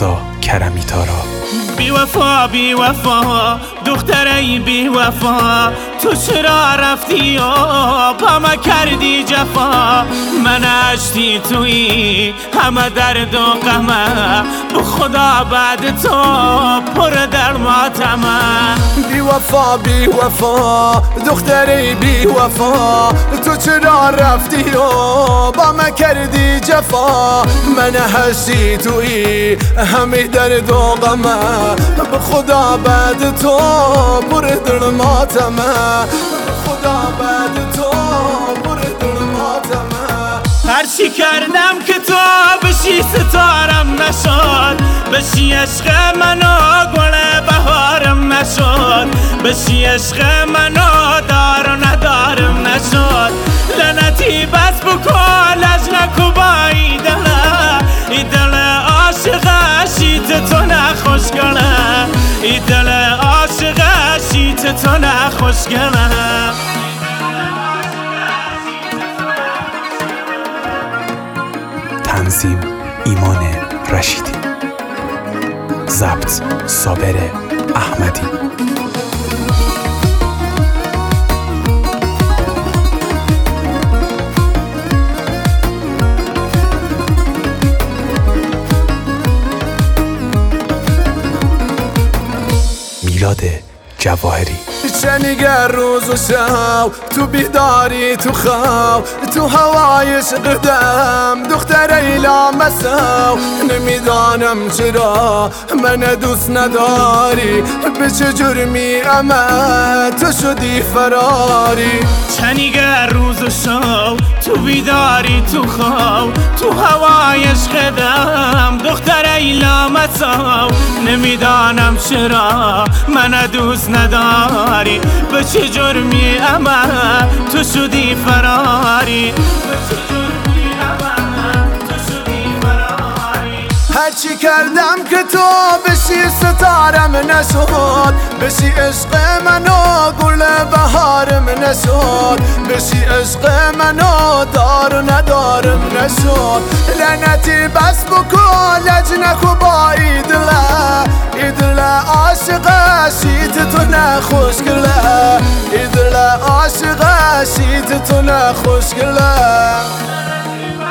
رضا کرمی تارا. بی وفا بی وفا دخترای بی وفا، تو چرا رفتی و با ما کردی جفا؟ من اشتی توی همه درد و غمه، به خدا بعد تو پر در ماتمه. بی وفا بی وفا دخترای بی وفا، تو چرا رفتی و با ما کردی جفا؟ من اشتی توی همه درد و غمه، به خدا بعد تو پر در ماتمه. به خدا بعد تو پر در ماتمه. هر چی کردم که تو بشی ستارم نشد، بشی عشق منو گل بهارم نشد، بشی عشق منو دار و ندارم نشد. لعنتی بس بکن لجنک و با ای دل عاشق شیت تو نخوشگله، ای دل عاشق شیت تو نخوشگله. تنظیم ایمان رشیدی، ضبط صابر احمدی. میلاد جواهری. شنیگر روز و شب تو بیداری تو خواب، تو هوای قدم دختر لامسو. نمیدانم چرا من دوست نداری، به چه جرمی اما تو شدی فراری. شنیگر روز و شب تو بیداری تو خواب، تو هوای قدم دختر لامسو. نمیدانم چرا من دوست نداری، به چه جرمی اما تو شدی فراری، به چه جرمی اما تو شدی فراری. هرچی کردم که تو بشی ستارم نشد، بشی عشق منو گل بهارم نشد، بشی عشق منو دار و ندارم نشد. لعنتی بس بکن لجنک و با ای دل عاشق شیت تو نخوشگله، ای دل عاشق شیت تو نخوشگله.